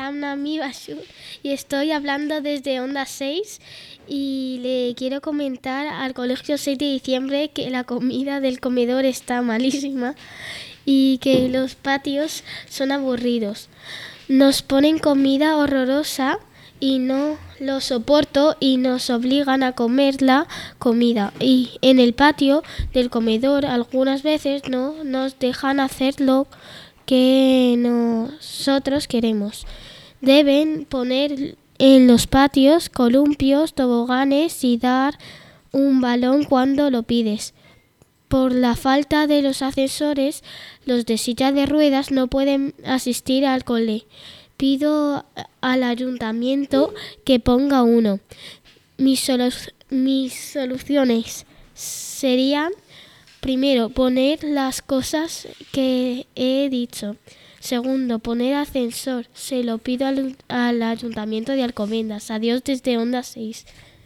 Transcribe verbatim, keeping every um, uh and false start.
llamo Nami Bashur y estoy hablando desde Onda seis y le quiero comentar al colegio seis de diciembre que la comida del comedor está malísima y que los patios son aburridos. Nos ponen comida horrorosa y no lo soporto y nos obligan a comer la comida. Y en el patio del comedor algunas veces no nos dejan hacer lo que nosotros queremos. Deben poner en los patios columpios, toboganes y dar un balón cuando lo pides. Por la falta de los ascensores, los de silla de ruedas no pueden asistir al cole. Pido al ayuntamiento que ponga uno. Mis, solu- mis soluciones serían, primero, poner las cosas que he dicho. Segundo, poner ascensor. Se lo pido al, al ayuntamiento de Alcobendas. Adiós desde Onda seis.